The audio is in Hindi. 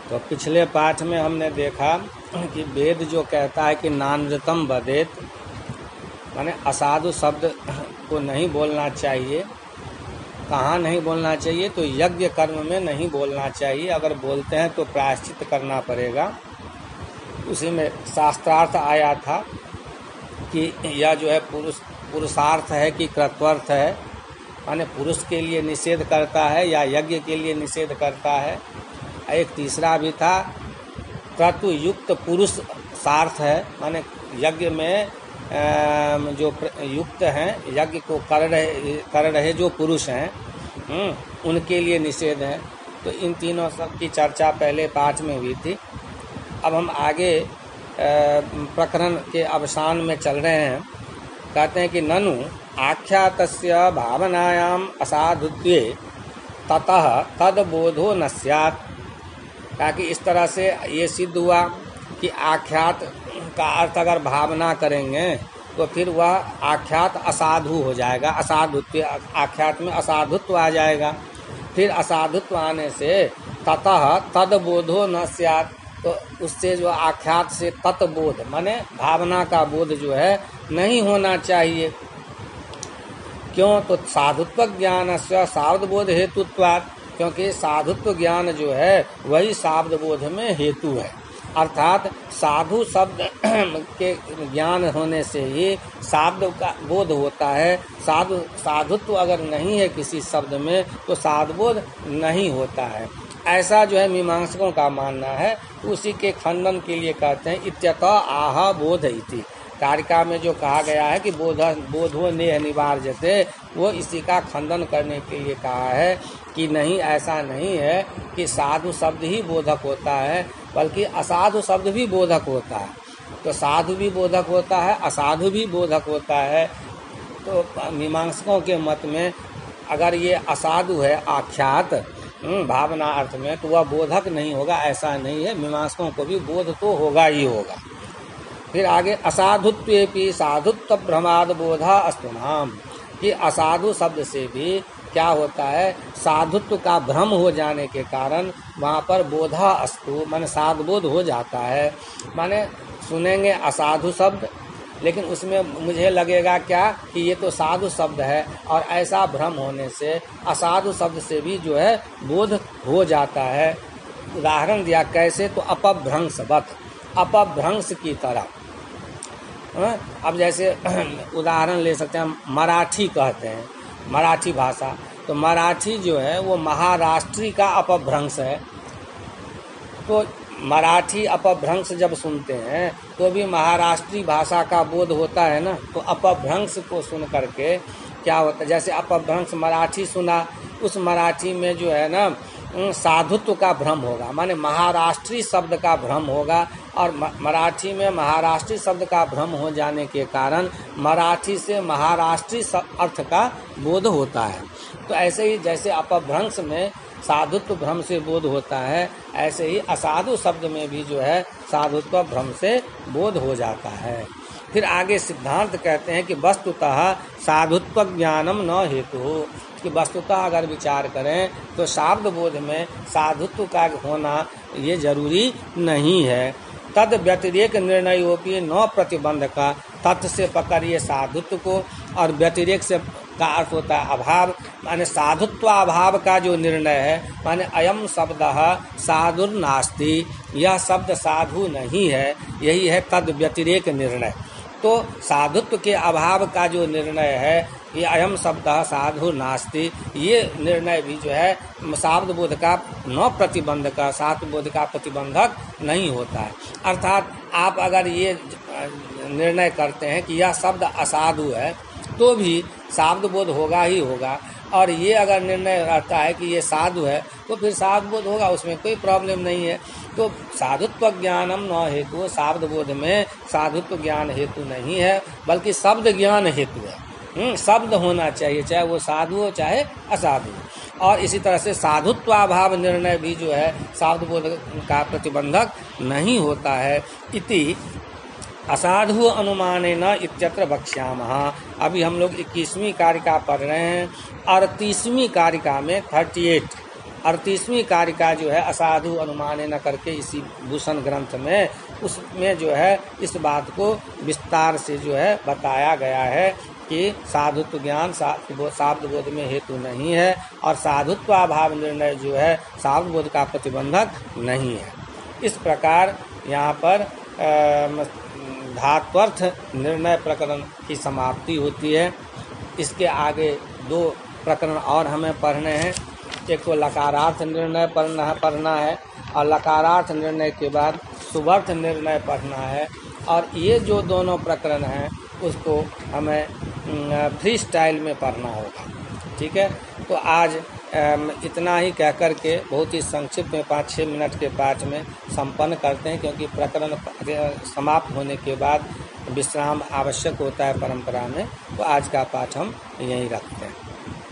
तो पिछले पाठ में हमने देखा कि वेद जो कहता है कि नानृतम वदेत, माने असाधु शब्द को नहीं बोलना चाहिए। कहाँ नहीं बोलना चाहिए? तो यज्ञ कर्म में नहीं बोलना चाहिए। अगर बोलते हैं तो प्रायश्चित करना पड़ेगा। उसी में शास्त्रार्थ आया था कि यह जो है पुरुषार्थ है कि कृत्वर्थ है, माने पुरुष के लिए निषेध करता है या यज्ञ के लिए निषेध करता है। एक तीसरा भी था क्रतु युक्त पुरुष सार्थ है, माने यज्ञ में जो युक्त हैं, यज्ञ को कर रहे जो पुरुष हैं उनके लिए निषेध है। तो इन तीनों सब की चर्चा पहले पाठ में हुई थी। अब हम आगे प्रकरण के अवसान में चल रहे हैं। कहते हैं कि ननु आख्यातस्य भावनायाम असाधुत्वे ततः तदबोधो न स्यात्। ताकि इस तरह से ये सिद्ध हुआ कि आख्यात का अर्थ अगर भावना करेंगे तो फिर वह आख्यात असाधु हो जाएगा। असाधुत्व, आख्यात में असाधुत्व आ जाएगा। फिर असाधुत्व आने से ततः तदबोधो न स्यात्, तो उससे जो आख्यात से तत्बोध माने भावना का बोध जो है नहीं होना चाहिए। क्यों? तो साधुत्व ज्ञान से शाब्द बोध हेतुत्वात्, क्योंकि साधुत्व ज्ञान जो है वही शाब्द बोध में हेतु है। अर्थात साधु शब्द के ज्ञान होने से ही शाब्द का बोध होता है। साधुत्व अगर नहीं है किसी शब्द में तो शाब्द बोध नहीं होता है। ऐसा जो है मीमांसकों का मानना है। उसी के खंडन के लिए कहते हैं इत्यतः आह बोध इति। कारिका में जो कहा गया है कि बोधो नेह निवार्यते, वो इसी का खंडन करने के लिए कहा है कि नहीं, ऐसा नहीं है कि साधु शब्द ही बोधक होता है, बल्कि असाधु शब्द भी बोधक होता है। तो साधु भी बोधक होता है, असाधु भी बोधक होता है। तो मीमांसकों के मत में अगर ये असाधु है आख्यात भावना अर्थ में, तो वह बोधक नहीं होगा, ऐसा नहीं है। मीमांसकों को भी बोध तो होगा ही होगा। फिर आगे असाधुत्वेपि साधुत्व भ्रमाद बोधा अस्तुनाम, कि असाधु शब्द से भी क्या होता है, साधुत्व का भ्रम हो जाने के कारण वहाँ पर बोधा अस्तु माने साध बोध हो जाता है। माने सुनेंगे असाधु शब्द, लेकिन उसमें मुझे लगेगा क्या कि ये तो साधु शब्द है, और ऐसा भ्रम होने से असाधु शब्द से भी जो है बोध हो जाता है। उदाहरण दिया कैसे? तो अपभ्रंशवत, अपभ्रंश की तरह। अब जैसे उदाहरण ले सकते हैं, मराठी कहते हैं, मराठी भाषा, तो मराठी जो है वो महाराष्ट्री का अपभ्रंश है। तो मराठी अपभ्रंश जब सुनते हैं तो भी महाराष्ट्री भाषा का बोध होता है ना। तो अपभ्रंश को सुन करके क्या होता है, जैसे अपभ्रंश मराठी सुना, उस मराठी में जो है ना साधुत्व का भ्रम होगा, माने महाराष्ट्री शब्द का भ्रम होगा। और मराठी में महाराष्ट्री शब्द का भ्रम हो जाने के कारण मराठी से महाराष्ट्री अर्थ का बोध होता है। तो ऐसे ही जैसे अपभ्रंश में साधुत्व भ्रम से बोध होता है, ऐसे ही असाधु शब्द में भी जो है साधुत्व भ्रम से बोध हो जाता है। फिर आगे सिद्धांत कहते हैं कि वस्तुतः साधुत्व ज्ञानम न हेतु, कि वस्तुतः अगर विचार करें तो शाब्द बोध में साधुत्व का होना ये जरूरी नहीं है। तद व्यतिरेक निर्णयोपि न प्रतिबंध का, तथ्य से पकड़िए साधुत्व को, और व्यतिरेक से का अर्थ होता है अभाव, माने साधुत्वाभाव का जो निर्णय है, माने अयम शब्द साधुर नास्ति, यह शब्द साधु नहीं है, यही है तद व्यतिरेक निर्णय। तो साधुत्व के अभाव का जो निर्णय है, ये अयम शब्द साधु नास्ति, ये निर्णय भी जो है शाब्द बोध का न प्रतिबंध का, शाब्द बोध का प्रतिबंधक नहीं होता है। अर्थात आप अगर ये निर्णय करते हैं कि यह शब्द असाधु है, तो भी शाब्द बोध होगा ही होगा। और ये अगर निर्णय रहता है कि ये साधु है, तो फिर शाब्द बोध होगा, उसमें कोई प्रॉब्लम नहीं है। तो साधुत्व ज्ञानम न हेतु, शाब्द बोध में साधुत्व ज्ञान हेतु नहीं है, बल्कि शब्द ज्ञान हेतु है। शब्द होना चाहिए, चाहे वो साधु हो चाहे असाधु। और इसी तरह से साधुत्वाभाव निर्णय भी जो है शाब्द बोध का प्रतिबंधक नहीं होता है। इति असाधु अनुमानेन इत्यत्र वक्ष्यामः। अभी हम लोग 21वीं कारिका पढ़ रहे हैं, और 30वीं कारिका में 38 38वीं कारिका जो है असाधु अनुमाने न करके इसी भूषण ग्रंथ में, उसमें जो है इस बात को विस्तार से जो है बताया गया है कि साधुत्व ज्ञान शाब्द बोध में हेतु नहीं है और साधुत्वाभाव निर्णय जो है शाब्द बोध का प्रतिबंधक नहीं है। इस प्रकार यहाँ पर धात्वर्थ निर्णय प्रकरण की समाप्ति होती है। इसके आगे 2 प्रकरण और हमें पढ़ने हैं। एक तो लकारार्थ निर्णय पढ़ना है और लकारार्थ निर्णय के बाद सुबर्थ निर्णय पढ़ना है। और ये जो दोनों प्रकरण हैं उसको हमें फ्री स्टाइल में पढ़ना होगा। ठीक है, तो आज इतना ही कह कर के बहुत ही संक्षिप्त में 5-6 मिनट के पाठ में संपन्न करते हैं, क्योंकि प्रकरण समाप्त होने के बाद विश्राम आवश्यक होता है परंपरा में। तो आज का पाठ हम यहीं रखते हैं।